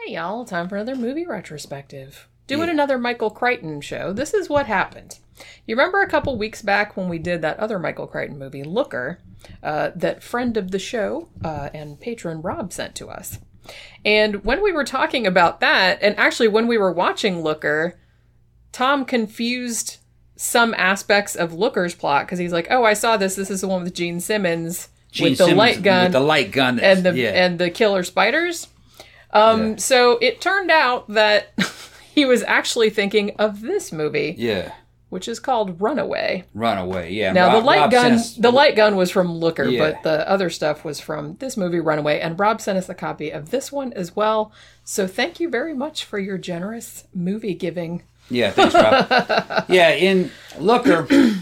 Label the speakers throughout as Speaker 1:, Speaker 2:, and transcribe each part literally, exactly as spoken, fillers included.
Speaker 1: Hey y'all, time for another movie retrospective. Doing
Speaker 2: Yeah.
Speaker 1: another Michael Crichton show. This is what happened. You remember a couple weeks back when we did that other Michael Crichton movie, Looker, uh, that friend of the show uh, and patron Rob sent to us. And when we were talking about that, and actually when we were watching Looker, Tom confused some aspects of Looker's plot because he's like, oh, I saw this. This is the one with Gene Simmons
Speaker 2: Gene
Speaker 1: with the
Speaker 2: Simmons
Speaker 1: light gun.
Speaker 2: With the light gun.
Speaker 1: and the
Speaker 2: yeah.
Speaker 1: and the killer spiders. Um,
Speaker 2: Yeah.
Speaker 1: So it turned out that he was actually thinking of this movie,
Speaker 2: yeah.
Speaker 1: which is called Runaway.
Speaker 2: Runaway, yeah.
Speaker 1: Now
Speaker 2: Rob-
Speaker 1: the light
Speaker 2: Rob
Speaker 1: gun,
Speaker 2: sent us-
Speaker 1: the light gun was from Looker,
Speaker 2: Yeah.
Speaker 1: but the other stuff was from this movie, Runaway. And Rob sent us a copy of this one as well. So thank you very much for your generous movie giving.
Speaker 2: Yeah, thanks, Rob. yeah, in Looker,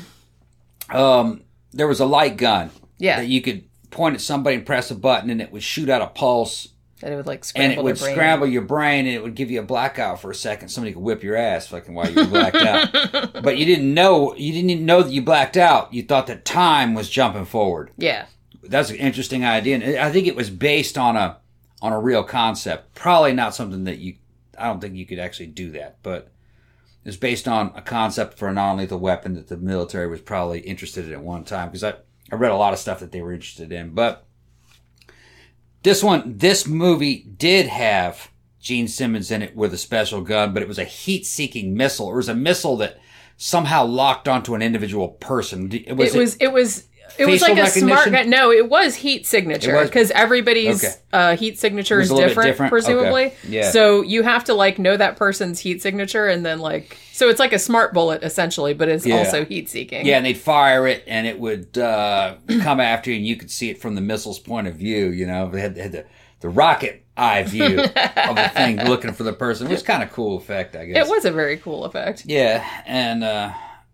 Speaker 2: um, there was a light gun.
Speaker 1: Yeah.
Speaker 2: That you could point at somebody and press a button, and it would shoot out a pulse.
Speaker 1: And it would like scramble
Speaker 2: And it would
Speaker 1: their brain.
Speaker 2: scramble your brain, and it would give you a blackout for a second. Somebody could whip your ass fucking while you were blacked out. But you didn't know. You didn't even know that you blacked out. You thought that time was jumping forward.
Speaker 1: Yeah.
Speaker 2: That's an interesting idea, and I think it was based on a on a real concept. Probably not something that you. I don't think you could actually do that, but it was based on a concept for a non-lethal weapon that the military was probably interested in at one time. Because I I read a lot of stuff that they were interested in, but. This one, this movie did have Gene Simmons in it with a special gun, but it was a heat-seeking missile. It was a missile that somehow locked onto an individual person. It was,
Speaker 1: It was, it was, it was
Speaker 2: facial
Speaker 1: like a smart
Speaker 2: recognition?
Speaker 1: gun. No, it was heat signature
Speaker 2: It was-
Speaker 1: because everybody's
Speaker 2: Okay.
Speaker 1: uh, heat signature
Speaker 2: It was
Speaker 1: is
Speaker 2: a little bit
Speaker 1: different,
Speaker 2: different?
Speaker 1: presumably.
Speaker 2: Okay. Yeah.
Speaker 1: So you have to like know that person's heat signature and then like, so it's like a smart bullet essentially, but it's
Speaker 2: Yeah.
Speaker 1: also heat seeking.
Speaker 2: Yeah, and they'd fire it, and it would uh, come after you, and you could see it from the missile's point of view. You know, they had, they had the, the rocket eye view of the thing looking for the person. It was kind of cool effect, I guess.
Speaker 1: It was a very cool effect.
Speaker 2: Yeah, and uh,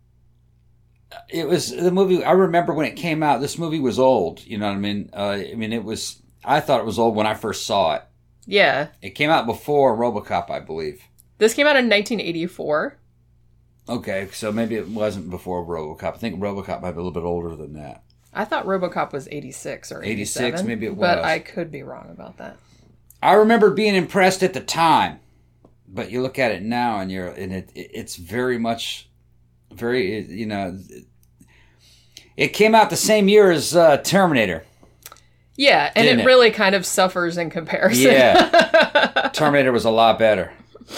Speaker 2: it was the movie. I remember when it came out. This movie was old. You know what I mean? Uh, I mean, it was. I thought it was old when I first saw it.
Speaker 1: Yeah.
Speaker 2: It came out before RoboCop, I believe.
Speaker 1: This came out in nineteen eighty-four.
Speaker 2: Okay, so maybe it wasn't before RoboCop. I think RoboCop might be a little bit older than that.
Speaker 1: I thought RoboCop was eighty-six or eighty-seven.
Speaker 2: eighty-six, maybe it
Speaker 1: But
Speaker 2: was.
Speaker 1: I could be wrong about that.
Speaker 2: I remember being impressed at the time, but you look at it now, and you're and it. It's very much, very you know. It came out the same year as uh, Terminator.
Speaker 1: Yeah, and
Speaker 2: Didn't
Speaker 1: it
Speaker 2: it?
Speaker 1: really kind of suffers in comparison.
Speaker 2: Yeah, Terminator was a lot better,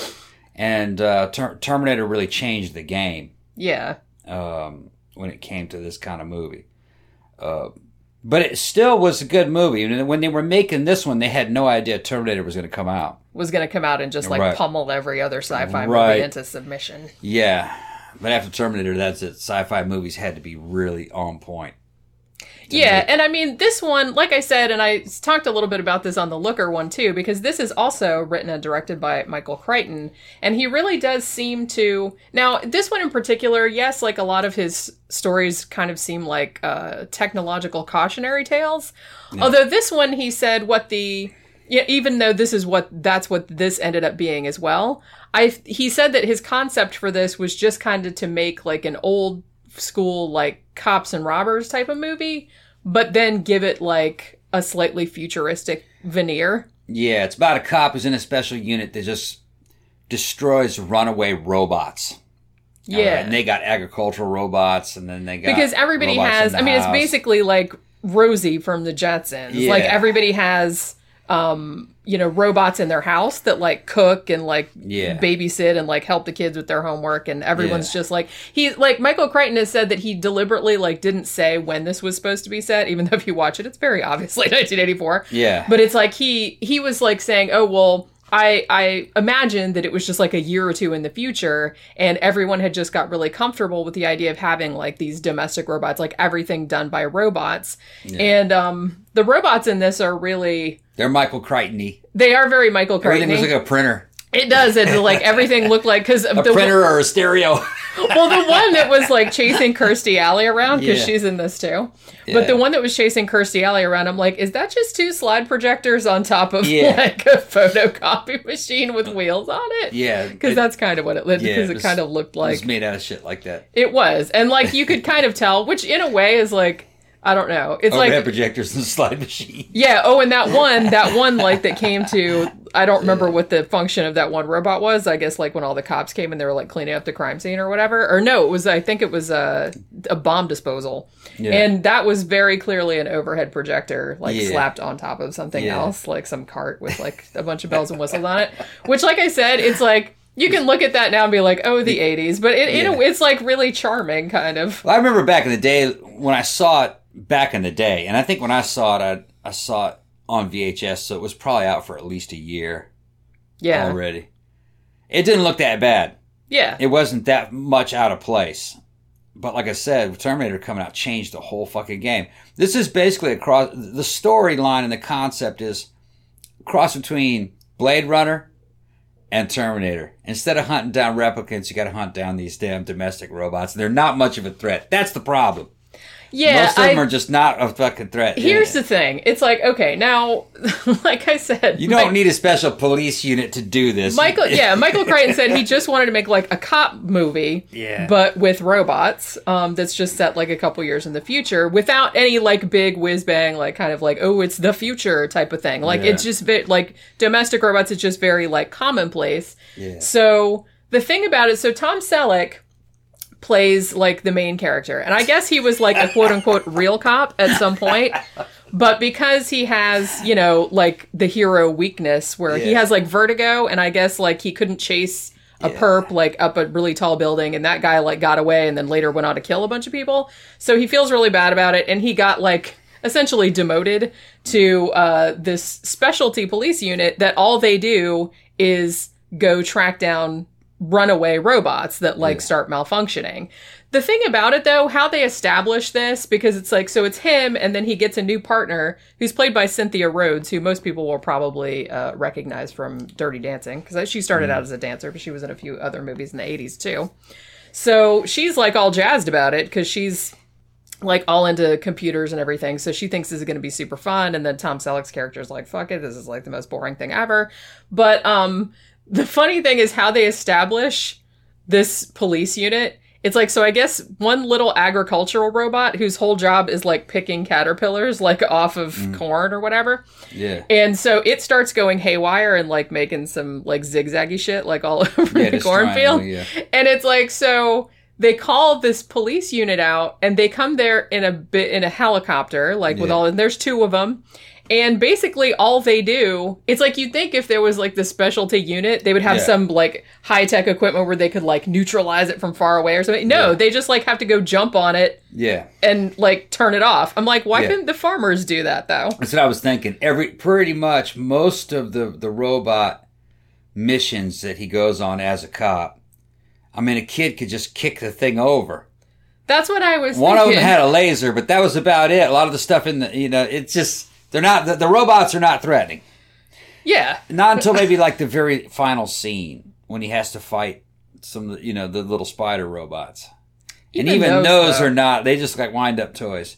Speaker 2: and uh, Ter- Terminator really changed the game
Speaker 1: Yeah.
Speaker 2: um, when it came to this kind of movie. Uh, but it still was a good movie. And when they were making this one, they had no idea Terminator was going to come out.
Speaker 1: Was going to come out and just like
Speaker 2: Right.
Speaker 1: pummel every other sci-fi
Speaker 2: Right.
Speaker 1: movie into submission.
Speaker 2: Yeah, but after Terminator, that's it. Sci-fi movies had to be really on point.
Speaker 1: Yeah,
Speaker 2: make-
Speaker 1: and I mean, this one, like I said, and I talked a little bit about this on the Looker one too, because this is also written and directed by Michael Crichton, and he really does seem to... Now, this one in particular, yes, like a lot of his stories kind of seem like uh, technological cautionary tales, although this one, he said what the... Yeah, even though this is what, that's what this ended up being as well, I he said that his concept for this was just kind of to make like an old school, like cops and robbers type of movie, but then give it like a slightly futuristic veneer.
Speaker 2: Yeah, it's about a cop who's in a special unit that just destroys runaway robots.
Speaker 1: Yeah.
Speaker 2: All right, and they got agricultural robots, and then they got
Speaker 1: Because everybody
Speaker 2: robots
Speaker 1: has,
Speaker 2: in
Speaker 1: I
Speaker 2: the
Speaker 1: mean, it's
Speaker 2: house.
Speaker 1: basically like Rosie from the Jetsons.
Speaker 2: Yeah.
Speaker 1: Like everybody has, um, you know, robots in their house that like cook and like
Speaker 2: Yeah.
Speaker 1: babysit and like help the kids with their homework. And everyone's
Speaker 2: Yeah.
Speaker 1: just like, he, like Michael Crichton has said that he deliberately like didn't say when this was supposed to be set, even though if you watch it, it's very obviously nineteen eighty-four.
Speaker 2: Yeah.
Speaker 1: But it's like he, he was like saying, oh, well, I, I imagined that it was just like a year or two in the future and everyone had just got really comfortable with the idea of having like these domestic robots, like everything done by robots. And um, the robots in this are really,
Speaker 2: They're Michael Crichton-y.
Speaker 1: they are very Michael Crichton.
Speaker 2: Everything was like a printer.
Speaker 1: It does. It like everything looked like, because
Speaker 2: A
Speaker 1: the
Speaker 2: printer or a stereo.
Speaker 1: well, the one that was like chasing Kirstie Alley around, because
Speaker 2: Yeah.
Speaker 1: she's in this too.
Speaker 2: Yeah.
Speaker 1: But the one that was chasing Kirstie Alley around, I'm like, is that just two slide projectors on top of
Speaker 2: Yeah.
Speaker 1: like a photocopy machine with wheels on it?
Speaker 2: Yeah.
Speaker 1: Because
Speaker 2: it-
Speaker 1: that's kind of what it looked,
Speaker 2: yeah,
Speaker 1: because
Speaker 2: it
Speaker 1: it,
Speaker 2: was-
Speaker 1: kind of looked
Speaker 2: It
Speaker 1: like
Speaker 2: was made out of shit like that.
Speaker 1: it was. And like you could kind of tell, which in a way is like, I don't know. It's
Speaker 2: Overhead
Speaker 1: like
Speaker 2: projectors and slide machine.
Speaker 1: Yeah. Oh, and that one, that one, like that came to, I don't remember what the function of that one robot was. I guess like when all the cops came and they were like cleaning up the crime scene or whatever. Or no, it was, I think it was a, a bomb disposal. Yeah. And that was very clearly an overhead projector, like yeah. slapped on top of something yeah. else, like some cart with like a bunch of bells and whistles on it. Which, like I said, it's like, you can look at that now and be like, oh, the eighties. But it, yeah. it, it's like really charming, kind of.
Speaker 2: Well, I remember back in the day when I saw it, back in the day, and I think when I saw it, I, I saw it on V H S, so it was probably out for at least a year
Speaker 1: yeah.
Speaker 2: already. It didn't look that bad.
Speaker 1: Yeah.
Speaker 2: It wasn't that much out of place. But like I said, Terminator coming out changed the whole fucking game. This is basically a cross, the storyline and the concept is a cross between Blade Runner and Terminator. Instead of hunting down replicants, you gotta hunt down these damn domestic robots. They're not much of a threat. That's the problem.
Speaker 1: Yeah,
Speaker 2: most of them
Speaker 1: I,
Speaker 2: are just not a fucking threat.
Speaker 1: Here's yeah. the thing. It's like, okay, now, like I said...
Speaker 2: You don't Mike, need a special police unit to do this.
Speaker 1: Michael, yeah, Michael Crichton said he just wanted to make like a cop movie,
Speaker 2: yeah.
Speaker 1: but with robots, um, that's just set like a couple years in the future, without any like big whiz-bang, like kind of like, oh, it's the future type of thing. Like, yeah. it's just, bit, like, domestic robots is just very, like, commonplace.
Speaker 2: Yeah.
Speaker 1: So, the thing about it, so Tom Selleck plays like the main character, and I guess he was like a quote-unquote real cop at some point, but because he has, you know, like the hero weakness where yeah. he has like vertigo, and I guess like he couldn't chase a yeah. perp like up a really tall building, and that guy like got away and then later went on to kill a bunch of people, so he feels really bad about it, and he got like essentially demoted to uh this specialty police unit that all they do is go track down runaway robots that like yeah. start malfunctioning. The thing about it though, how they establish this, because it's like, so it's him and then he gets a new partner who's played by Cynthia Rhodes, who most people will probably uh, recognize from Dirty Dancing, because she started mm. out as a dancer, but she was in a few other movies in the eighties too. So she's like all jazzed about it because she's like all into computers and everything. So she thinks this is going to be super fun. And then Tom Selleck's character is like, fuck it, this is like the most boring thing ever. But, um, the funny thing is how they establish this police unit. It's like, so I guess one little agricultural robot whose whole job is like picking caterpillars like off of mm. corn or whatever.
Speaker 2: Yeah.
Speaker 1: And so it starts going haywire and like making some like zigzaggy shit like all over
Speaker 2: yeah,
Speaker 1: the cornfield.
Speaker 2: Yeah.
Speaker 1: And it's like, so they call this police unit out and they come there in a bit in a helicopter, like with yeah. all, and there's two of them. And basically all they do, it's like you'd think if there was like the specialty unit, they would have yeah. some like high-tech equipment where they could like neutralize it from far away or something. No, yeah. they just like have to go jump on it
Speaker 2: yeah.
Speaker 1: and like turn it off. I'm like, why
Speaker 2: yeah.
Speaker 1: couldn't the farmers do that though?
Speaker 2: That's what I was thinking. Every pretty much most of the, the robot missions that he goes on as a cop, I mean, a kid could just kick the thing over.
Speaker 1: That's what I was
Speaker 2: One
Speaker 1: thinking.
Speaker 2: of them had a laser, but that was about it. A lot of the stuff in the, you know, it's just... They're not, the, the robots are not threatening.
Speaker 1: Yeah.
Speaker 2: Not until maybe like the very final scene when he has to fight some, you know, the little spider robots. Even and even those, those are not, they just like wind up toys.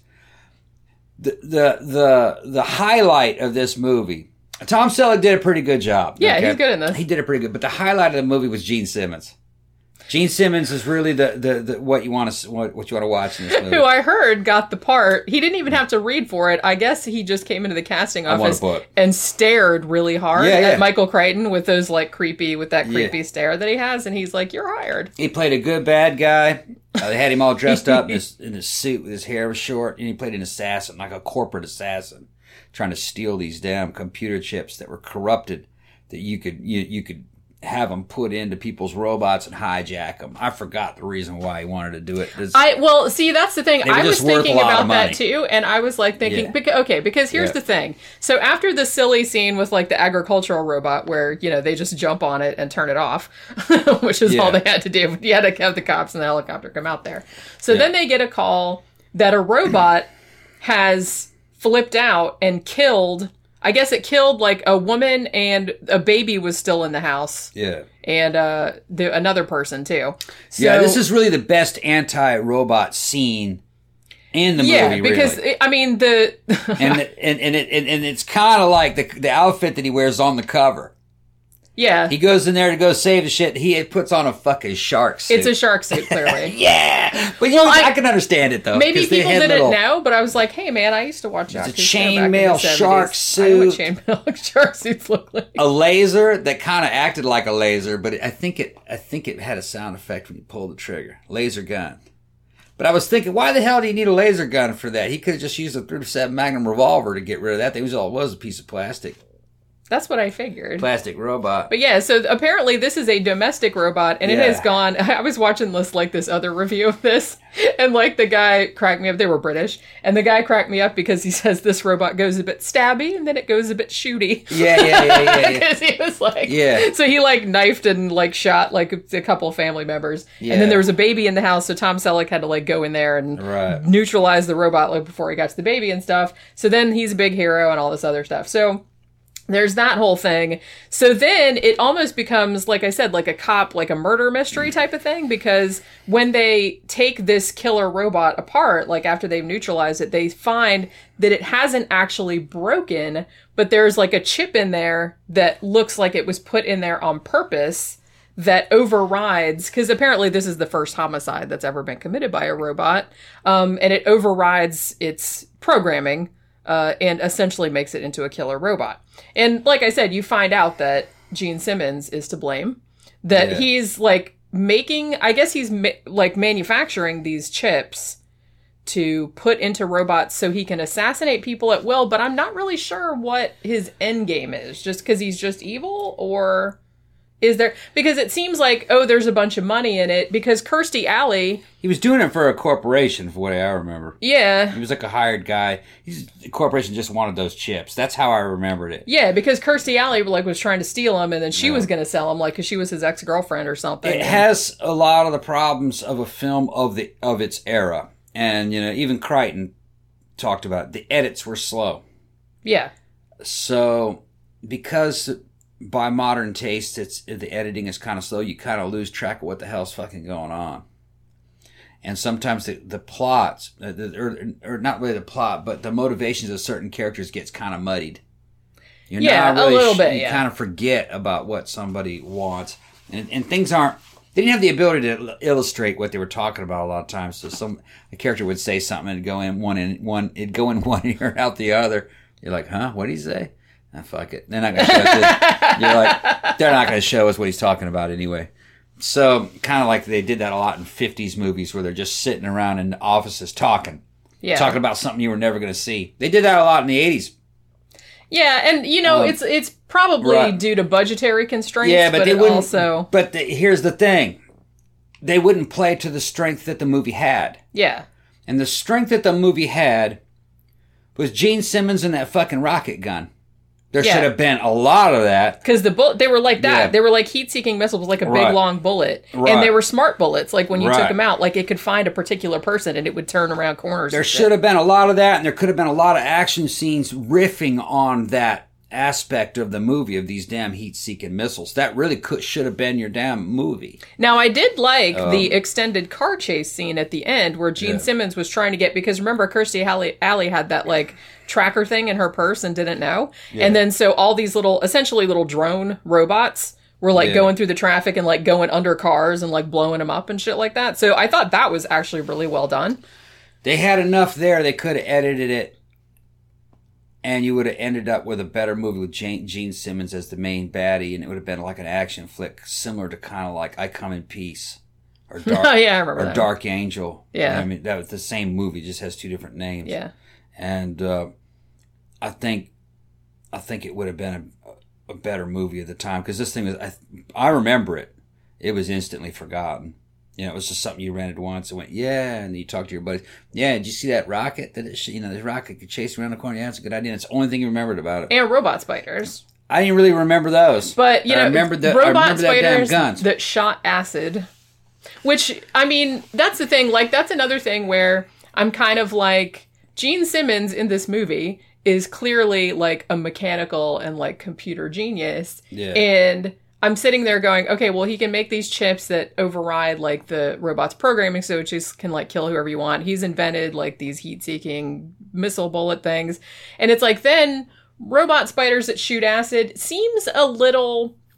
Speaker 2: The, the, the, the highlight of this movie, Tom Selleck did a pretty good job.
Speaker 1: Yeah, okay? He's good in this.
Speaker 2: He did it pretty good. But the highlight of the movie was Gene Simmons. Gene Simmons is really the, the, the what you want to what, what you want to watch in this movie.
Speaker 1: Who I heard got the part. He didn't even have to read for it. I guess he just came into the casting office and stared really hard
Speaker 2: yeah, yeah.
Speaker 1: at Michael Crichton with those like creepy with that creepy
Speaker 2: yeah.
Speaker 1: stare that he has, and he's like, "You're hired."
Speaker 2: He played a good bad guy. Uh, they had him all dressed up in his, in his suit with his hair was short, and he played an assassin, like a corporate assassin, trying to steal these damn computer chips that were corrupted that you could you you could. have them put into people's robots and hijack them. I forgot the reason why he wanted to do it. It's,
Speaker 1: I well, see, that's the thing. I was thinking about that too, and I was like thinking,
Speaker 2: yeah.
Speaker 1: beca- okay, because here's yeah. the thing. So after the silly scene with like the agricultural robot, where you know they just jump on it and turn it off, which is
Speaker 2: yeah.
Speaker 1: all they had to do. You had to have the cops and the helicopter come out there. So yeah. then they get a call that a robot has flipped out and killed. I guess it killed like a woman and a baby was still in the house.
Speaker 2: Yeah.
Speaker 1: And uh, the, another person too. So,
Speaker 2: yeah, this is really the best anti-robot scene in the
Speaker 1: yeah,
Speaker 2: movie,
Speaker 1: because,
Speaker 2: really.
Speaker 1: It, I mean, the...
Speaker 2: and, and, and, it, and, and it's kind of like the, the outfit that he wears on the cover.
Speaker 1: Yeah.
Speaker 2: He goes in there to go save the shit. He puts on a fucking shark suit.
Speaker 1: It's a shark suit, clearly.
Speaker 2: Yeah. But you know, I, I can understand it, though.
Speaker 1: Maybe
Speaker 2: 'cause they
Speaker 1: people
Speaker 2: had
Speaker 1: didn't
Speaker 2: little-
Speaker 1: know, but I was like, hey, man, I used to watch
Speaker 2: It's a
Speaker 1: Jacques Cousteau back in the
Speaker 2: chainmail
Speaker 1: seventies.
Speaker 2: shark
Speaker 1: I know what
Speaker 2: suit.
Speaker 1: chainmail shark suits look like.
Speaker 2: A laser that kind of acted like a laser, but I think it I think it had a sound effect when you pulled the trigger. Laser gun. But I was thinking, why the hell do you need a laser gun for that? He could have just used a thirty-seven Magnum revolver to get rid of that. That was all it was, a piece of plastic.
Speaker 1: That's what I figured.
Speaker 2: Plastic robot.
Speaker 1: But yeah, so apparently this is a domestic robot, and it
Speaker 2: Yeah.
Speaker 1: has gone. I was watching this like this other review of this, and like the guy cracked me up. They were British, and the guy cracked me up because he says this robot goes a bit stabby, and then it goes a bit shooty.
Speaker 2: Yeah, yeah, yeah, yeah. yeah.
Speaker 1: Because he was like,
Speaker 2: Yeah.
Speaker 1: So he like knifed and like shot like a, a couple of family members,
Speaker 2: Yeah.
Speaker 1: and then there was a baby in the house, so Tom Selleck had to like go in there and
Speaker 2: Right.
Speaker 1: neutralize the robot like before he got to the baby and stuff. So then he's a big hero and all this other stuff. So there's that whole thing. So then it almost becomes, like I said, like a cop, like a murder mystery type of thing, because when they take this killer robot apart, like after they've neutralized it, they find that it hasn't actually broken, but there's like a chip in there that looks like it was put in there on purpose that overrides, because apparently this is the first homicide that's ever been committed by a robot, um, and it overrides its programming. Uh, and essentially makes it into a killer robot. And like I said, you find out that Gene Simmons is to blame. That
Speaker 2: Yeah.
Speaker 1: he's like making, I guess he's ma- like manufacturing these chips to put into robots so he can assassinate people at will. But I'm not really sure what his end game is. Just because he's just evil, or is there? Because it seems like, oh, there's a bunch of money in it. Because Kirstie Alley,
Speaker 2: He was doing it for a corporation, for what I remember.
Speaker 1: yeah.
Speaker 2: He was like a hired guy. He's, the corporation just wanted those chips. That's how I remembered it.
Speaker 1: Yeah, because Kirstie Alley like was trying to steal them, and then she
Speaker 2: Yeah.
Speaker 1: was going to sell them, like because she was his ex girlfriend or something.
Speaker 2: It has a lot of the problems of a film of the of its era, and you know, even Crichton talked about it. The edits were slow.
Speaker 1: Yeah,
Speaker 2: So because by modern taste, it's the editing is kind of slow. You kind of lose track of what the hell's fucking going on. And sometimes the, the plots, uh, the, or, or not really the plot, but the motivations of certain characters gets kind of muddied. You're
Speaker 1: Yeah,
Speaker 2: not really
Speaker 1: a little
Speaker 2: sh-
Speaker 1: bit,
Speaker 2: You
Speaker 1: yeah.
Speaker 2: kind of forget about what somebody wants, and and things aren't. They didn't have the ability to il- illustrate what they were talking about a lot of times. So some a character would say something and it'd go in one in one, it'd go in one ear and out the other. You're like, huh? What did he say? Ah, fuck it. They're not gonna show us. You're like, they're not gonna show us what he's talking about anyway. So kind of like they did that a lot in fifties movies where they're just sitting around in offices talking,
Speaker 1: yeah,
Speaker 2: talking about something you were never gonna see. They did that a lot in the eighties.
Speaker 1: yeah, and you know,
Speaker 2: Um,
Speaker 1: it's it's probably
Speaker 2: right.
Speaker 1: due to budgetary constraints.
Speaker 2: Yeah, but,
Speaker 1: but
Speaker 2: they
Speaker 1: it
Speaker 2: wouldn't.
Speaker 1: also,
Speaker 2: But the, here's the thing: they wouldn't play to the strength that the movie had,
Speaker 1: yeah,
Speaker 2: and the strength that the movie had was Gene Simmons and that fucking rocket gun. There
Speaker 1: Yeah.
Speaker 2: should have been a lot of that.
Speaker 1: because the bullet they were like that.
Speaker 2: Yeah.
Speaker 1: They were like heat-seeking missiles, like a
Speaker 2: Right.
Speaker 1: big long bullet,
Speaker 2: Right.
Speaker 1: and they were smart bullets. Like when you
Speaker 2: Right.
Speaker 1: took them out, like it could find a particular person and it would turn around corners.
Speaker 2: There
Speaker 1: and shit.
Speaker 2: should have been a lot of that, and there could have been a lot of action scenes riffing on that aspect of the movie of these damn heat-seeking missiles. That really could should have been your damn movie.
Speaker 1: Now, I did like the extended car chase scene at the end where Gene
Speaker 2: Um, Yeah.
Speaker 1: Simmons was trying to get, because remember, Kirstie Alley, Alley had that like tracker thing in her purse and didn't know. And then so all these little, essentially little drone robots were like
Speaker 2: Yeah.
Speaker 1: going through the traffic and like going under cars and like blowing them up and shit like that. So I thought that was actually really well done.
Speaker 2: They had enough there. They could have edited it, and you would have ended up with a better movie with Gene, Gene Simmons as the main baddie, and it would have been like an action flick, similar to kind of like I Come in Peace or
Speaker 1: Oh,
Speaker 2: Dark,
Speaker 1: yeah, I remember
Speaker 2: or
Speaker 1: that.
Speaker 2: Dark Angel.
Speaker 1: Yeah.
Speaker 2: I mean that was the same movie, just has two different names.
Speaker 1: Yeah.
Speaker 2: And uh, I think I think it would have been a, a better movie at the time, because this thing was I, I remember it. It was instantly forgotten. You know, it was just something you rented once and went, yeah, and you talked to your buddies. Yeah, did you see that rocket? That it, you know, this rocket could chase around the corner. Yeah, it's a good idea. And it's the only thing you remembered about it.
Speaker 1: And robot spiders.
Speaker 2: I didn't really remember those.
Speaker 1: But, you
Speaker 2: I
Speaker 1: know,
Speaker 2: remembered the, I
Speaker 1: robot
Speaker 2: remember that damn
Speaker 1: spiders
Speaker 2: guns.
Speaker 1: that shot acid. Which, I mean, that's the thing. Like, that's another thing where I'm kind of like, Gene Simmons in this movie is clearly like a mechanical and like computer genius.
Speaker 2: Yeah.
Speaker 1: And I'm sitting there going, okay, well, he can make these chips that override like the robot's programming, so it just can like kill whoever you want. He's invented like these heat-seeking missile bullet things. And it's like, then robot spiders that shoot acid seems a little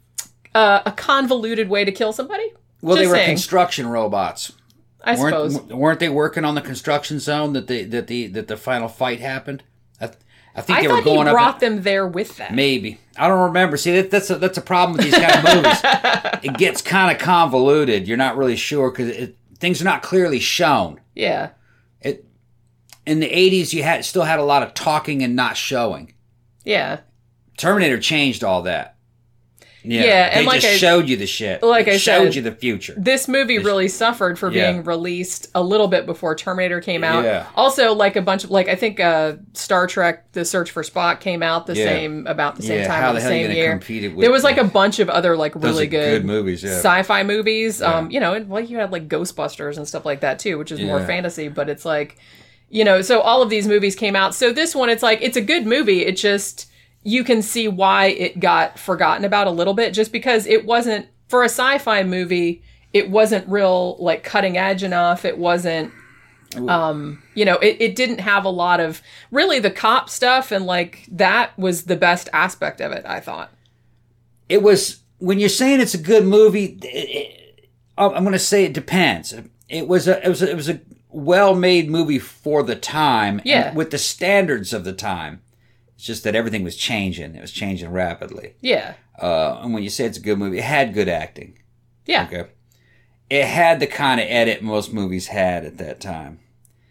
Speaker 1: uh, a convoluted way to kill somebody.
Speaker 2: Well,
Speaker 1: Just
Speaker 2: they were
Speaker 1: saying.
Speaker 2: construction robots.
Speaker 1: I
Speaker 2: weren't,
Speaker 1: suppose.
Speaker 2: Weren't they working on the construction zone that the that the that the final fight happened? I, I think
Speaker 1: I
Speaker 2: they
Speaker 1: thought
Speaker 2: were going
Speaker 1: he
Speaker 2: up.
Speaker 1: brought them there with them.
Speaker 2: Maybe. I don't remember. See, that, that's a, that's a problem with these kind of movies. It gets kind of convoluted. You're not really sure because things are not clearly shown.
Speaker 1: Yeah.
Speaker 2: It in the eighties, you had still had a lot of talking and not showing.
Speaker 1: Yeah.
Speaker 2: Terminator changed all that. Yeah,
Speaker 1: Yeah,
Speaker 2: they
Speaker 1: and like
Speaker 2: just
Speaker 1: I-
Speaker 2: showed you the shit.
Speaker 1: like
Speaker 2: it
Speaker 1: I
Speaker 2: showed
Speaker 1: said,
Speaker 2: you the future.
Speaker 1: This movie really suffered for
Speaker 2: Yeah.
Speaker 1: being released a little bit before Terminator came out.
Speaker 2: Yeah.
Speaker 1: Also, like a bunch of, like, I think uh, Star Trek, The Search for Spock came out the
Speaker 2: Yeah.
Speaker 1: same, about the same
Speaker 2: Yeah,
Speaker 1: time,
Speaker 2: how
Speaker 1: on
Speaker 2: the
Speaker 1: the
Speaker 2: hell are you
Speaker 1: same
Speaker 2: gonna
Speaker 1: year.
Speaker 2: compete it with
Speaker 1: There was, like,
Speaker 2: the-
Speaker 1: a bunch of other, like,
Speaker 2: Those
Speaker 1: really
Speaker 2: are
Speaker 1: good,
Speaker 2: good movies, yeah.
Speaker 1: sci-fi movies.
Speaker 2: Yeah.
Speaker 1: Um, you know, and, like, you had, like, Ghostbusters and stuff like that, too, which is more
Speaker 2: Yeah.
Speaker 1: fantasy, but it's, like, you know, so all of these movies came out. So this one, it's, like, it's a good movie. It just... You can see why it got forgotten about a little bit, just because it wasn't, for a sci-fi movie, it wasn't real, like, cutting edge enough. It wasn't, um, you know, it, it didn't have a lot of, really the cop stuff, and, like, that was the best aspect of it, I thought.
Speaker 2: It was, when you're saying it's a good movie, it, it, I'm going to say it depends. It was a, it was a, it was a well-made movie for the time,
Speaker 1: Yeah.
Speaker 2: and with the standards of the time. It's just that everything was changing. It was changing rapidly.
Speaker 1: Yeah.
Speaker 2: Uh, and when you say it's a good movie, it had good acting.
Speaker 1: Yeah.
Speaker 2: Okay. It had the kind of edit most movies had at that time.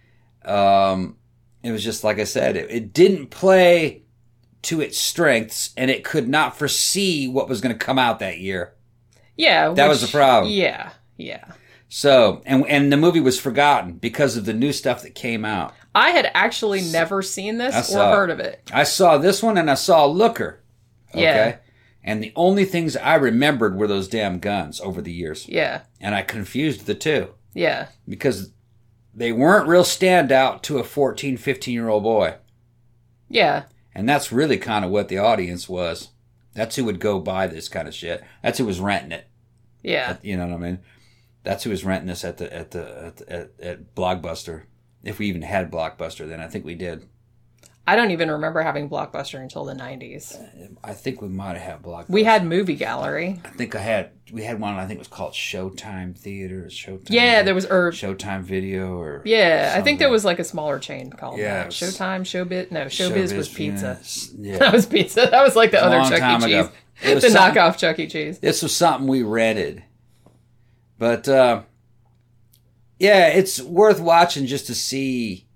Speaker 2: Um, it was just, like I said, it, it didn't play to its strengths, and it could not foresee what was going to come out that year.
Speaker 1: Yeah.
Speaker 2: That was the problem.
Speaker 1: Yeah. Yeah.
Speaker 2: So, and and the movie was forgotten because of the new stuff that came out.
Speaker 1: I had actually never seen
Speaker 2: I
Speaker 1: this or
Speaker 2: saw it.
Speaker 1: heard of it.
Speaker 2: I saw this one and I saw Looker. Okay?
Speaker 1: Yeah.
Speaker 2: And the only things I remembered were those damn guns over the years.
Speaker 1: Yeah.
Speaker 2: And I confused the two
Speaker 1: Yeah.
Speaker 2: because they weren't real standout to a fourteen, fifteen-year-old boy.
Speaker 1: Yeah.
Speaker 2: And that's really kind of what the audience was. That's who would go buy this kind of shit. That's who was renting it.
Speaker 1: Yeah.
Speaker 2: You know what I mean? That's who was renting this at the at the at, at, at Blockbuster. If we even had Blockbuster then, I think we did.
Speaker 1: I don't even remember having Blockbuster until the nineties.
Speaker 2: I think we might have had Blockbuster.
Speaker 1: We had Movie Gallery.
Speaker 2: I think I had. We had one. I think it was called Showtime Theater, Showtime.
Speaker 1: Yeah, there was, or
Speaker 2: Showtime Video, or
Speaker 1: yeah, I think
Speaker 2: something.
Speaker 1: there was like a smaller chain called
Speaker 2: Yeah,
Speaker 1: that.
Speaker 2: it was-
Speaker 1: Showtime, Showbiz. No, Showbiz, was pizza.
Speaker 2: Yeah,
Speaker 1: That was pizza. That was like the
Speaker 2: a
Speaker 1: other
Speaker 2: long
Speaker 1: Chuck
Speaker 2: time
Speaker 1: E.
Speaker 2: ago.
Speaker 1: Cheese,
Speaker 2: It was
Speaker 1: the
Speaker 2: something-
Speaker 1: knockoff Chuck E. Cheese.
Speaker 2: this was something we rented, but uh, yeah, it's worth watching just to see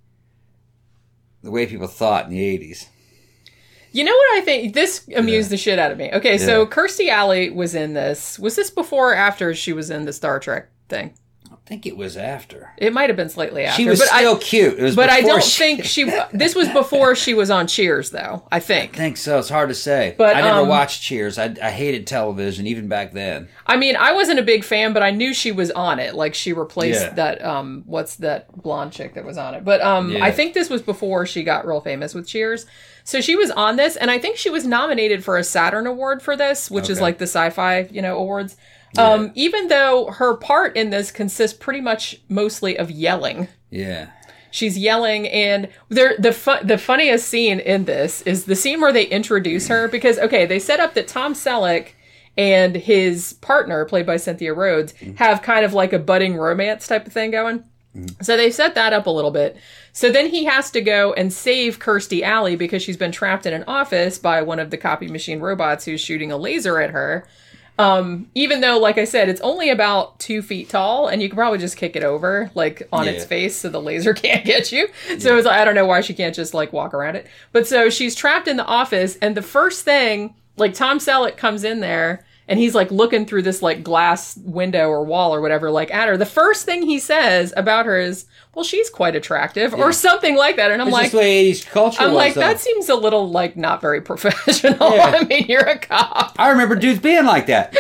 Speaker 2: the way people thought in the eighties.
Speaker 1: You know what I think? This amused the shit out of me. Okay, so
Speaker 2: Yeah.
Speaker 1: Kirstie Alley was in this. Was this before or after she was in the Star Trek thing?
Speaker 2: I think it was after.
Speaker 1: It might have been slightly after.
Speaker 2: She was
Speaker 1: but
Speaker 2: still
Speaker 1: I,
Speaker 2: cute. It was
Speaker 1: But I
Speaker 2: before
Speaker 1: don't
Speaker 2: she-
Speaker 1: think she. This was before she was on Cheers, though. I think.
Speaker 2: I think so. It's hard to say.
Speaker 1: But,
Speaker 2: I never
Speaker 1: um,
Speaker 2: watched Cheers. I, I hated television even back then.
Speaker 1: I mean, I wasn't a big fan, but I knew she was on it. Like she replaced
Speaker 2: Yeah.
Speaker 1: that. Um, what's that blonde chick that was on it? But um,
Speaker 2: Yeah.
Speaker 1: I think this was before she got real famous with Cheers. So she was on this, and I think she was nominated for a Saturn Award for this, which is
Speaker 2: Okay.
Speaker 1: like the sci-fi, you know, awards. Um, even though her part in this consists pretty much mostly of yelling.
Speaker 2: Yeah.
Speaker 1: She's yelling, and there the fu- the funniest scene in this is the scene where they introduce her, because okay, they set up that Tom Selleck and his partner, played by Cynthia Rhodes, have kind of like a budding romance type of thing going. So they set that up a little bit. So then he has to go and save Kirstie Alley because she's been trapped in an office by one of the copy machine robots who's shooting a laser at her. Um, even though, like I said, it's only about two feet tall, and you can probably just kick it over, like, on
Speaker 2: Yeah.
Speaker 1: its face so the laser can't get you. So it's like, I don't know why she can't just, like, walk around it. But so she's trapped in the office, and the first thing, like, Tom Selleck comes in there, and he's, like, looking through this, like, glass window or wall or whatever, like, at her. The first thing he says about her is, well, she's quite attractive, or something like that. And I'm
Speaker 2: It's
Speaker 1: like...
Speaker 2: just the way eighties culture
Speaker 1: I'm
Speaker 2: was,
Speaker 1: like,
Speaker 2: though.
Speaker 1: that seems a little, like, not very professional.
Speaker 2: Yeah.
Speaker 1: I mean, you're a cop.
Speaker 2: I remember dudes being like that.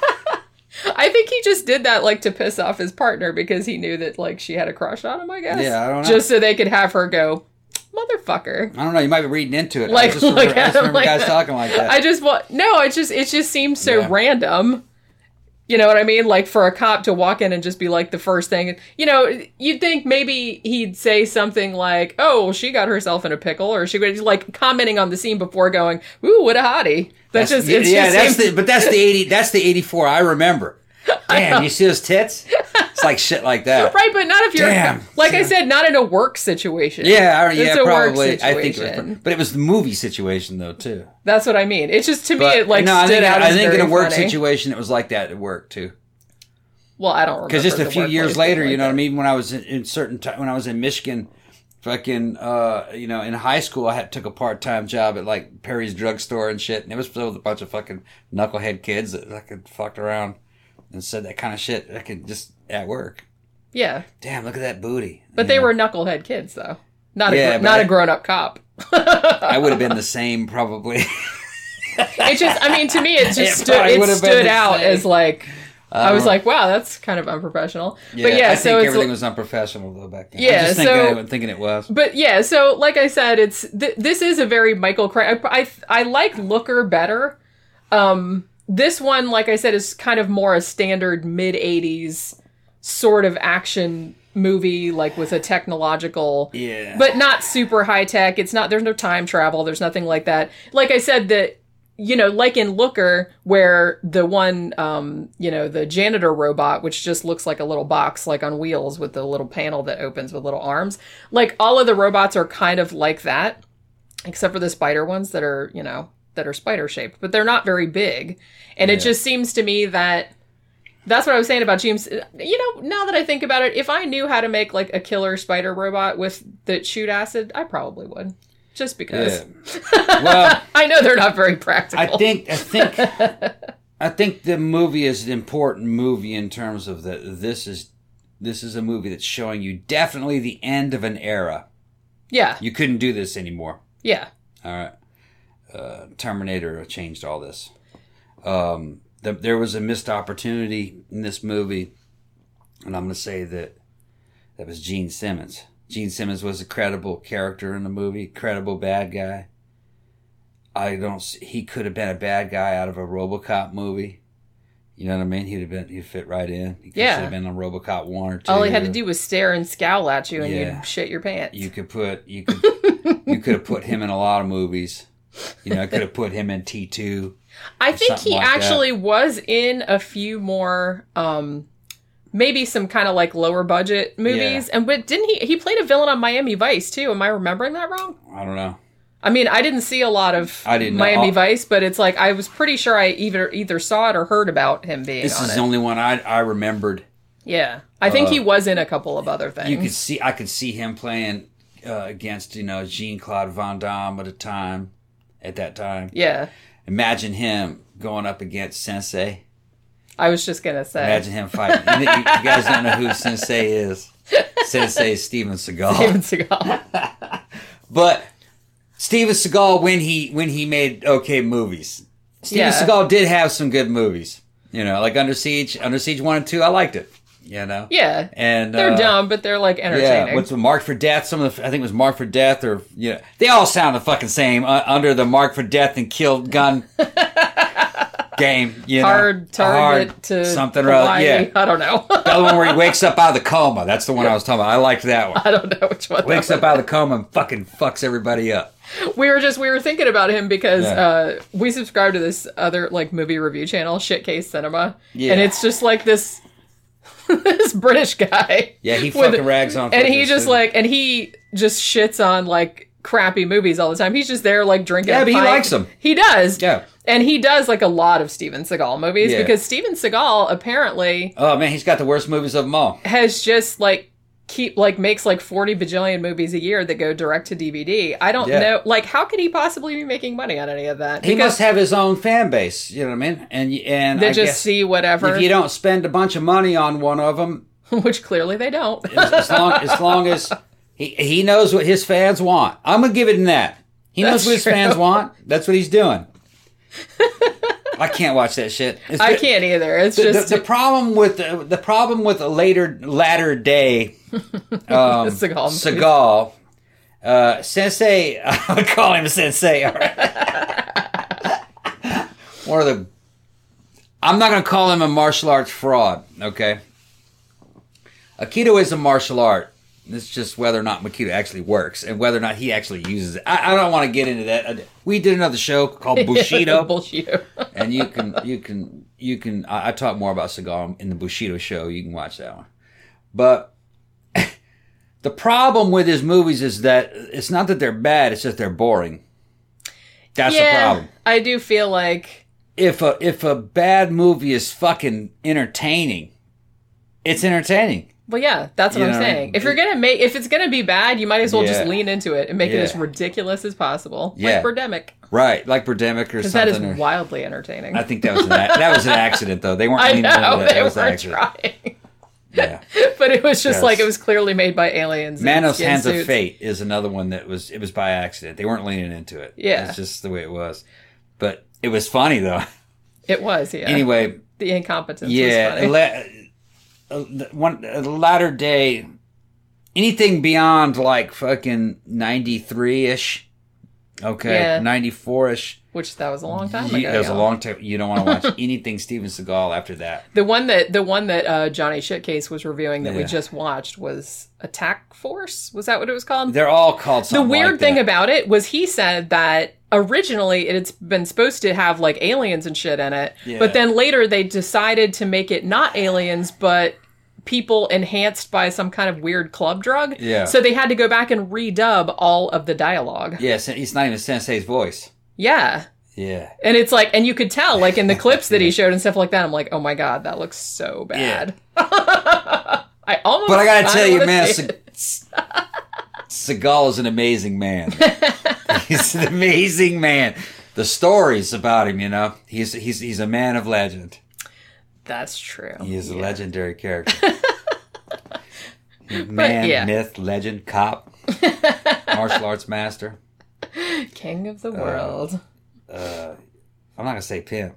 Speaker 1: I think he just did that, like, to piss off his partner because he knew that, like, she had a crush on him, I guess.
Speaker 2: Yeah, I don't know.
Speaker 1: Just so they could have her go, motherfucker.
Speaker 2: I don't know. You might be reading into it.
Speaker 1: Like,
Speaker 2: I just remember,
Speaker 1: look
Speaker 2: I
Speaker 1: at
Speaker 2: just
Speaker 1: him
Speaker 2: remember
Speaker 1: like
Speaker 2: guys
Speaker 1: that.
Speaker 2: talking like that.
Speaker 1: I just want, no, it just, it just seems so
Speaker 2: Yeah.
Speaker 1: random. You know what I mean? Like for a cop to walk in and just be like the first thing, you know, you'd think maybe he'd say something like, "Oh, she got herself in a pickle," or she would like commenting on the scene before going, "Ooh, what a hottie." That's, that's just it's
Speaker 2: yeah.
Speaker 1: just
Speaker 2: That's
Speaker 1: seems-
Speaker 2: the but that's the eighty. That's the eighty-four I remember. Damn, you see those tits? It's like shit like that.
Speaker 1: Right, but not if you're,
Speaker 2: Damn.
Speaker 1: like I said, not in a work situation.
Speaker 2: Yeah, I- yeah,
Speaker 1: It's a work
Speaker 2: probably. I think, it
Speaker 1: situation.
Speaker 2: was, but it was the movie situation though too.
Speaker 1: That's what I mean. It's just, to me,
Speaker 2: But
Speaker 1: it like
Speaker 2: no, I
Speaker 1: stood
Speaker 2: think,
Speaker 1: out
Speaker 2: I
Speaker 1: as
Speaker 2: think in
Speaker 1: very
Speaker 2: a work
Speaker 1: funny.
Speaker 2: situation it was like that at work too.
Speaker 1: Well, I don't remember.
Speaker 2: Because just a
Speaker 1: the
Speaker 2: few years
Speaker 1: workplace
Speaker 2: later,
Speaker 1: being
Speaker 2: you know
Speaker 1: like
Speaker 2: what I mean. When I was in, in certain time, when I was in Michigan, fucking, uh, you know, in high school, I had took a part time job at like Perry's drugstore and shit, and it was filled with a bunch of fucking knucklehead kids that fucking fucked around and said that kind of shit. I could just at work.
Speaker 1: Yeah,
Speaker 2: Damn, look at that booty.
Speaker 1: but
Speaker 2: You
Speaker 1: they
Speaker 2: know?
Speaker 1: were knucklehead kids, though. Not
Speaker 2: Yeah,
Speaker 1: a
Speaker 2: but
Speaker 1: not
Speaker 2: I-
Speaker 1: a grown up cop.
Speaker 2: I would have been the same probably.
Speaker 1: It just, I mean, to me, it just
Speaker 2: It
Speaker 1: stood,
Speaker 2: probably
Speaker 1: it
Speaker 2: would have been
Speaker 1: stood
Speaker 2: the
Speaker 1: out
Speaker 2: same.
Speaker 1: as like, I,
Speaker 2: don't
Speaker 1: was
Speaker 2: know.
Speaker 1: like, wow, that's kind of unprofessional.
Speaker 2: Yeah,
Speaker 1: but yeah,
Speaker 2: I
Speaker 1: so
Speaker 2: think
Speaker 1: it's,
Speaker 2: everything was unprofessional though back then.
Speaker 1: Yeah,
Speaker 2: I'm just thinking,
Speaker 1: so-
Speaker 2: it, thinking it was.
Speaker 1: but yeah, so like I said, it's th- this is a very Michael Crichton. I, I I like Looker better. Um, this one, like I said, is kind of more a standard mid eighties sort of action movie, like with a technological,
Speaker 2: Yeah.
Speaker 1: but not super high tech. It's not. There's no time travel. There's nothing like that. Like I said, that. You know, like in Looker, where the one, um, you know, the janitor robot, which just looks like a little box, like on wheels with the little panel that opens with little arms. Like all of the robots are kind of like that, except for the spider ones that are, you know, that are spider shaped, but they're not very big. And it
Speaker 2: Yeah.
Speaker 1: just seems to me that that's what I was saying about James. You know, now that I think about it, if I knew how to make like a killer spider robot with that shoot acid, I probably would. Just because.
Speaker 2: Yeah. Well,
Speaker 1: I know they're not very practical.
Speaker 2: I think I think I think the movie is an important movie in terms of that. This is this is a movie that's showing you definitely the end of an era.
Speaker 1: Yeah.
Speaker 2: You couldn't do this anymore.
Speaker 1: Yeah.
Speaker 2: All right, uh, Terminator changed all this. Um, the, there was a missed opportunity in this movie, and I'm going to say that that was Gene Simmons. Gene Simmons was a credible character in the movie, credible bad guy. I don't. See, he could have been a bad guy out of a RoboCop movie. You know what I mean? He'd have been. He'd fit right in. He could
Speaker 1: Yeah.
Speaker 2: have been on RoboCop one or two.
Speaker 1: All he had to do was stare and scowl at you and
Speaker 2: Yeah.
Speaker 1: you'd shit your pants.
Speaker 2: You could put. You could. you could have put him in a lot of movies. You know, I could have put him in T two.
Speaker 1: I think
Speaker 2: something
Speaker 1: he
Speaker 2: like that.
Speaker 1: actually was in a few more, um, maybe some kind of like lower budget movies.
Speaker 2: Yeah.
Speaker 1: And but didn't he? He played a villain on Miami Vice too. Am I remembering that wrong?
Speaker 2: I don't know.
Speaker 1: I mean, I didn't see a lot of
Speaker 2: I didn't know.
Speaker 1: Miami
Speaker 2: I'll-
Speaker 1: Vice, but it's like I was pretty sure I either either saw it or heard about him being
Speaker 2: This
Speaker 1: on
Speaker 2: is
Speaker 1: it.
Speaker 2: the only one I I remembered.
Speaker 1: Yeah, I think
Speaker 2: Uh,
Speaker 1: he was in a couple of other things.
Speaker 2: You could see. I could see him playing uh, against you know Jean Claude Van Damme at a time. At that time,
Speaker 1: Yeah,
Speaker 2: imagine him going up against Sensei.
Speaker 1: I was just gonna say.
Speaker 2: Imagine him fighting. you, you guys don't know who Sensei is. Sensei is Steven Seagal.
Speaker 1: Steven Seagal.
Speaker 2: But Steven Seagal, when he when he made okay movies, Steven
Speaker 1: Yeah.
Speaker 2: Seagal did have some good movies. You know, like Under Siege, Under Siege one and two. I liked it. You know,
Speaker 1: Yeah,
Speaker 2: and
Speaker 1: they're
Speaker 2: uh,
Speaker 1: dumb, but they're like entertaining.
Speaker 2: Yeah, what's the Mark for Death? Some of the, I think it was Mark for Death, or yeah, they all sound the fucking same uh, under the Mark for Death and Kill Gun game. You know,
Speaker 1: Hard target to
Speaker 2: something or
Speaker 1: Hawaii.
Speaker 2: other. Yeah,
Speaker 1: I don't know.
Speaker 2: the other one where he wakes up out of the coma. That's the one I was talking about. I liked that one.
Speaker 1: I don't know which one. that
Speaker 2: Wakes
Speaker 1: was.
Speaker 2: up out of the coma and fucking fucks everybody up.
Speaker 1: We were just we were thinking about him because
Speaker 2: Yeah.
Speaker 1: uh, we subscribe to this other like movie review channel, Shitcase Cinema,
Speaker 2: Yeah.
Speaker 1: and it's just like this this British guy.
Speaker 2: Yeah, he
Speaker 1: with-
Speaker 2: fucking rags on.
Speaker 1: and he
Speaker 2: fucking
Speaker 1: just
Speaker 2: student.
Speaker 1: like and he just shits on like crappy movies all the time. He's just there like drinking.
Speaker 2: Yeah,
Speaker 1: a
Speaker 2: but he
Speaker 1: pint.
Speaker 2: likes 'em.
Speaker 1: He does.
Speaker 2: Yeah.
Speaker 1: And he does like a lot of Steven Seagal movies
Speaker 2: Yeah.
Speaker 1: because Steven Seagal apparently
Speaker 2: Oh man, he's got the worst movies of them all.
Speaker 1: has just like keep like makes like forty bajillion movies a year that go direct to D V D. I don't
Speaker 2: Yeah.
Speaker 1: know, like how could he possibly be making money on any of that?
Speaker 2: He must have his own fan base. You know what I mean? And and
Speaker 1: they
Speaker 2: I
Speaker 1: just
Speaker 2: guess
Speaker 1: see whatever,
Speaker 2: if you don't spend a bunch of money on one of them,
Speaker 1: which clearly they don't.
Speaker 2: as, as long as long as he he knows what his fans want, I'm gonna give it in that. He knows
Speaker 1: That's
Speaker 2: what his
Speaker 1: true.
Speaker 2: fans want. That's what he's doing. I can't watch that shit. It's
Speaker 1: I
Speaker 2: the-
Speaker 1: can't either. It's
Speaker 2: The,
Speaker 1: just
Speaker 2: the, the problem with the, the problem with a later latter day um,
Speaker 1: Seagal movies.
Speaker 2: Seagal uh, Sensei. I would call him Sensei. All right. One of the I'm not going to call him a martial arts fraud, okay? Aikido is a martial art. It's just whether or not Aikido actually works and whether or not he actually uses it. I, I don't want to get into that. We did another show called Bushido.
Speaker 1: Bushido.
Speaker 2: And you can, you can, you can, I, I talk more about Seagal in the Bushido show. You can watch that one. But the problem with his movies is that it's not that they're bad, it's just they're boring. That's
Speaker 1: yeah,
Speaker 2: the problem.
Speaker 1: I do feel like
Speaker 2: if a if a bad movie is fucking entertaining, it's entertaining.
Speaker 1: Well, yeah, that's what
Speaker 2: You
Speaker 1: I'm
Speaker 2: know,
Speaker 1: saying. If you're gonna make, if it's gonna be bad, you might as well just
Speaker 2: Yeah.
Speaker 1: lean into it and make it
Speaker 2: Yeah.
Speaker 1: as ridiculous as possible,
Speaker 2: Yeah.
Speaker 1: like Birdemic,
Speaker 2: Right, like Birdemic or
Speaker 1: because
Speaker 2: something.
Speaker 1: that is
Speaker 2: or-
Speaker 1: wildly entertaining.
Speaker 2: I think that was an ac- that was an accident though. They weren't
Speaker 1: I
Speaker 2: leaning into
Speaker 1: know
Speaker 2: that. That
Speaker 1: they
Speaker 2: was an
Speaker 1: weren't
Speaker 2: accident.
Speaker 1: trying,
Speaker 2: Yeah.
Speaker 1: but it was just
Speaker 2: Yes.
Speaker 1: like it was clearly made by aliens. in
Speaker 2: Manos
Speaker 1: skin
Speaker 2: Hands of
Speaker 1: suits.
Speaker 2: Fate is another one that was it was by accident. They weren't leaning into it.
Speaker 1: Yeah.
Speaker 2: It's just the way it was. But it was funny though.
Speaker 1: It was, yeah.
Speaker 2: Anyway,
Speaker 1: the incompetence.
Speaker 2: yeah,
Speaker 1: was funny.
Speaker 2: la- uh, the one a latter day, anything beyond like fucking ninety-three ish, okay,
Speaker 1: Yeah.
Speaker 2: ninety-four ish.
Speaker 1: Which that was a long time
Speaker 2: You,
Speaker 1: ago.
Speaker 2: that was a
Speaker 1: y'all.
Speaker 2: long time. You don't want to watch anything Steven Seagal after that.
Speaker 1: The one that the one that uh, Johnny Shitcase was reviewing that we
Speaker 2: Yeah.
Speaker 1: just watched was Attack Force. Was that what it was called?
Speaker 2: They're all called
Speaker 1: The
Speaker 2: something.
Speaker 1: weird
Speaker 2: like
Speaker 1: thing
Speaker 2: that.
Speaker 1: about it was he said that originally it's been supposed to have like aliens and shit in it,
Speaker 2: Yeah.
Speaker 1: but then later they decided to make it not aliens but people enhanced by some kind of weird club drug.
Speaker 2: Yeah.
Speaker 1: So they had to go back and redub all of the dialogue.
Speaker 2: Yes, it's not even Sensei's voice.
Speaker 1: Yeah.
Speaker 2: Yeah.
Speaker 1: And it's like, and you could tell, like in the clips that he showed and stuff like that, I'm like, oh my god, that looks so bad. I almost.
Speaker 2: But I gotta
Speaker 1: kinda
Speaker 2: tell you,
Speaker 1: wanna
Speaker 2: man,
Speaker 1: say
Speaker 2: Se-
Speaker 1: it.
Speaker 2: Seagal is an amazing man. He's an amazing man. The stories about him, you know, he's he's he's a man of legend.
Speaker 1: That's true.
Speaker 2: He is a
Speaker 1: Yeah.
Speaker 2: legendary character. Man,
Speaker 1: yeah.
Speaker 2: myth, legend, cop, martial arts master.
Speaker 1: King of the world.
Speaker 2: Uh, I'm not gonna say pimp.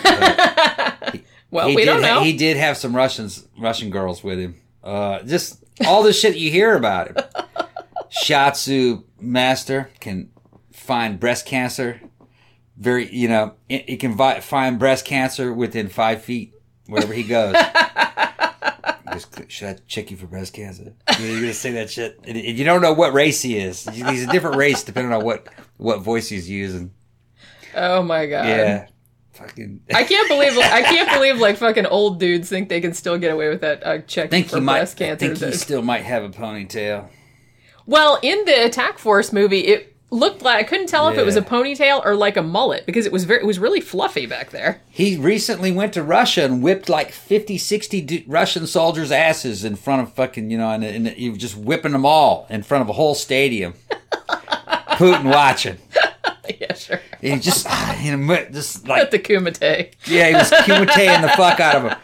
Speaker 1: well,
Speaker 2: he
Speaker 1: we
Speaker 2: did
Speaker 1: don't
Speaker 2: ha-
Speaker 1: know.
Speaker 2: he did have some Russians, Russian girls with him. Uh, just all the shit you hear about him. Shiatsu master can find breast cancer. Very, you know, it, it can vi- find breast cancer within five feet wherever he goes. Just, should I check you for breast cancer? You're gonna say that shit, and, and you don't know what race he is. He's a different race depending on what what voice he's using.
Speaker 1: Oh my god.
Speaker 2: Yeah, fucking.
Speaker 1: I can't believe I can't believe like fucking old dudes think they can still get away with that uh,
Speaker 2: I
Speaker 1: checking
Speaker 2: think
Speaker 1: for
Speaker 2: he might.
Speaker 1: breast
Speaker 2: I
Speaker 1: cancer.
Speaker 2: think he still might have a ponytail.
Speaker 1: Well, in the Attack Force movie, it looked like I couldn't tell if it was a
Speaker 2: Yeah.
Speaker 1: ponytail or like a mullet because it was very it was really fluffy back there.
Speaker 2: He recently went to Russia and whipped like fifty, sixty du- Russian soldiers' asses in front of fucking, you know, and, and he was just whipping them all in front of a whole stadium. Putin watching.
Speaker 1: Yeah, sure.
Speaker 2: He just, you know, just
Speaker 1: At
Speaker 2: like,
Speaker 1: the Kumite.
Speaker 2: yeah, he was Kumateing the fuck out of him.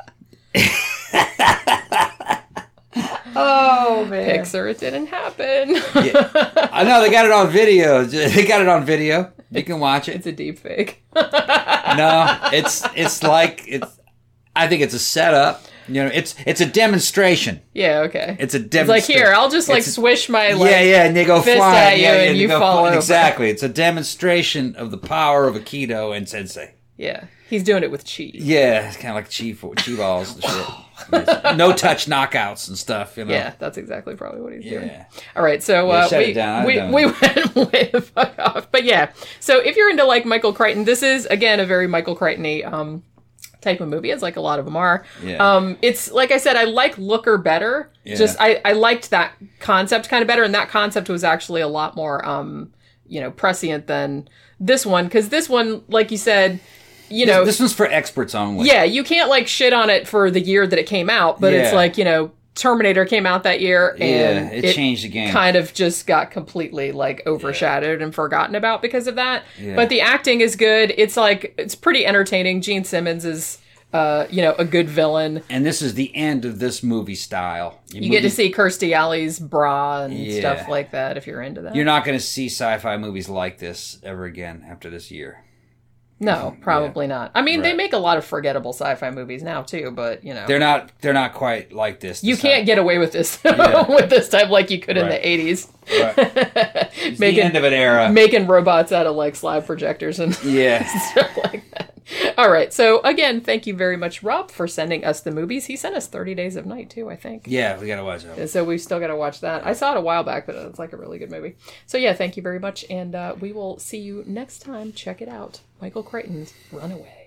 Speaker 1: Oh man. Pixar, it didn't happen.
Speaker 2: Yeah. I know, they got it on video. They got it on video. You can watch it.
Speaker 1: It's a deep fake.
Speaker 2: No, it's it's like it's. I think it's a setup. You know, it's it's a demonstration.
Speaker 1: Yeah, okay.
Speaker 2: It's a
Speaker 1: It's
Speaker 2: demonstration.
Speaker 1: like here, I'll just like
Speaker 2: It's-
Speaker 1: swish my like
Speaker 2: yeah, yeah, and they go
Speaker 1: fist
Speaker 2: flying.
Speaker 1: at you
Speaker 2: yeah, yeah,
Speaker 1: and
Speaker 2: they
Speaker 1: you
Speaker 2: go
Speaker 1: fall
Speaker 2: flying.
Speaker 1: over.
Speaker 2: Exactly. It's a demonstration of the power of Aikido and Sensei.
Speaker 1: Yeah. He's doing it with chi.
Speaker 2: Yeah, it's kind of like chi, chi balls and shit. Yes. No touch knockouts and stuff, you know.
Speaker 1: Yeah, that's exactly probably what he's doing.
Speaker 2: Yeah.
Speaker 1: All right, so
Speaker 2: Yeah,
Speaker 1: uh,
Speaker 2: shut
Speaker 1: we
Speaker 2: it down. I'm
Speaker 1: we,
Speaker 2: done.
Speaker 1: we went way the fuck off. But yeah, so if you're into like Michael Crichton, this is again a very Michael Crichton-y um, type of movie, as like a lot of them are.
Speaker 2: Yeah.
Speaker 1: Um, it's like I said, I like Looker better.
Speaker 2: Yeah.
Speaker 1: Just I, I liked that concept kind of better, and that concept was actually a lot more um, you know prescient than this one because this one, like you said, you know,
Speaker 2: This, this one's for experts only.
Speaker 1: yeah, you can't like shit on it for the year that it came out, but it's
Speaker 2: Yeah.
Speaker 1: like, you know, Terminator came out that year and
Speaker 2: Yeah, it changed the game.
Speaker 1: kind of just got completely like overshadowed and forgotten about because of that.
Speaker 2: Yeah.
Speaker 1: But the acting is good. It's like it's pretty entertaining. Gene Simmons is uh, you know, a good villain.
Speaker 2: And this is the end of this movie style.
Speaker 1: You get to see Kirstie Alley's bra and
Speaker 2: Yeah.
Speaker 1: stuff like that if you're into that.
Speaker 2: You're not going to see sci-fi movies like this ever again after this year.
Speaker 1: No, probably not. I mean, they
Speaker 2: Right.
Speaker 1: make a lot of forgettable sci-fi movies now too, but you know,
Speaker 2: They're not. They're not quite like this.
Speaker 1: you
Speaker 2: this
Speaker 1: can't
Speaker 2: time.
Speaker 1: get away with this
Speaker 2: Yeah.
Speaker 1: with this type like you could in
Speaker 2: Right.
Speaker 1: the eighties.
Speaker 2: Right. It's
Speaker 1: Making-
Speaker 2: the end of an era.
Speaker 1: Making robots out of like slide projectors and
Speaker 2: Yeah.
Speaker 1: stuff like that. All right. So again, thank you very much, Rob, for sending us the movies. He sent us thirty Days of Night too, I think.
Speaker 2: Yeah, we gotta watch that.
Speaker 1: So we've still got to watch that. I saw it a while back, but it's like a really good movie. So yeah, thank you very much, and uh, we will see you next time. Check it out, Michael Crichton's Runaway.